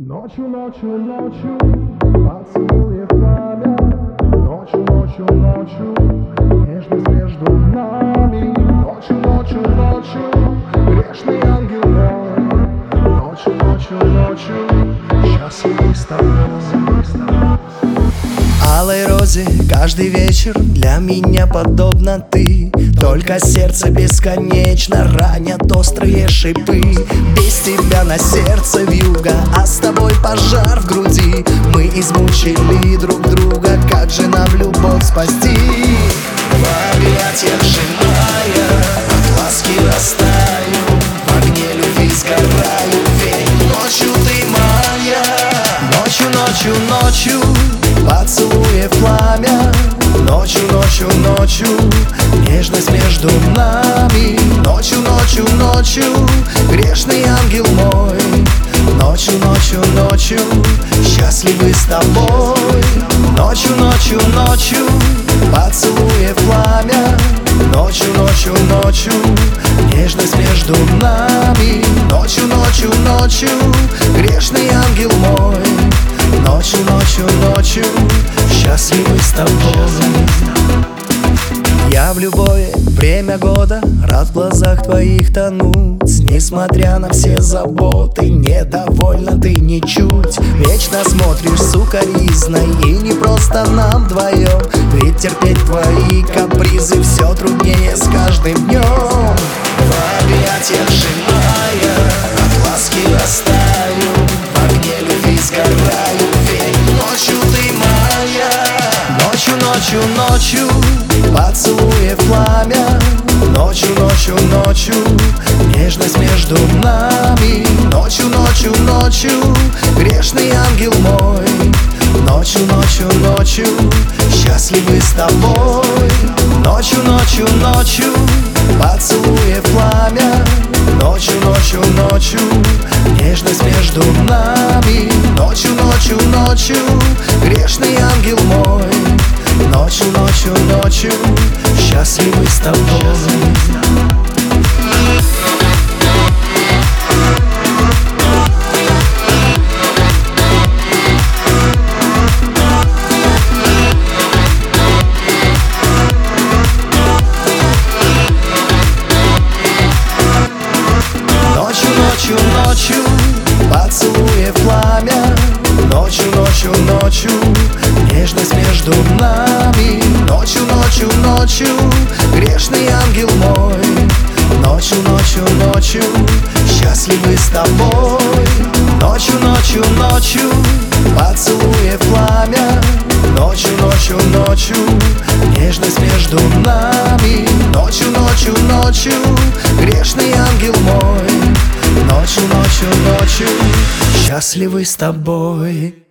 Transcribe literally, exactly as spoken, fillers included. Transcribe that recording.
Ночью, ночью, ночью, поцелуев пламя. Ночью, ночью, ночью, нежность между нами. Ночью, ночью, ночью, грешный ангел мой. Ночью, ночью, ночью, счастливый с тобой. Алой розе каждый вечер для меня подобно ты. Только сердце бесконечно ранят острые шипы. Без тебя на сердце вьюга, а с тобой пожар в груди. Мы измучили друг друга, как же нам любовь спасти? В объятиях сжимая, от ласки растаю, в огне любви сгораю, ведь ночью ты моя. Ночью, ночью, ночью, поцелуев пламя. Ночью, ночью, ночью, нежность между нами. Ночью, ночью, ночью, грешный ангел мой. Ночью, ночью, ночью, счастливы с тобой. Ночью, ночью, ночью, поцелуев пламя. Ночью, ночью, ночью, нежность между нами. Ночью, ночью, ночью, грешный ангел мой. Ночью, ночью, ночью, счастливы с тобой. Я в любое время года рад в глазах твоих тонуть. Несмотря на все заботы, недовольна ты ничуть. Вечно смотришь сукоризной, и не просто нам вдвоем. Ведь терпеть твои капризы все труднее с каждым днем. В объятиях сжимая, от ласки растаю, в огне любви сгораю, ведь ночью ты моя. Ночью, ночью, ночью, поцелуев пламя. Ночью, ночью, ночью, нежность между нами. Ночью, ночью, ночью, грешный ангел мой. Ночью, ночью, ночью, счастливы с тобой. Ночью, ночью, ночью, поцелуев пламя. Ночью, ночью, ночью, нежность между нами. Ночью, ночью, ночью, грешный ангел мой. Ночью, ночью, ночью, счастливы с тобой. Ночью, ночью, ночью, поцелуев пламя. Ночью, ночью, ночью, нежность между нами. Ночью, ночью, ночью, грешный ангел мой. Ночью, ночью, ночью, счастливы с тобой. Ночью, ночью, ночью, поцелуев пламя. Ночью, ночью, ночью, нежность между нами. Ночью, ночью, ночью, грешный ангел мой. Ночью, ночью, ночью, счастливы с тобой.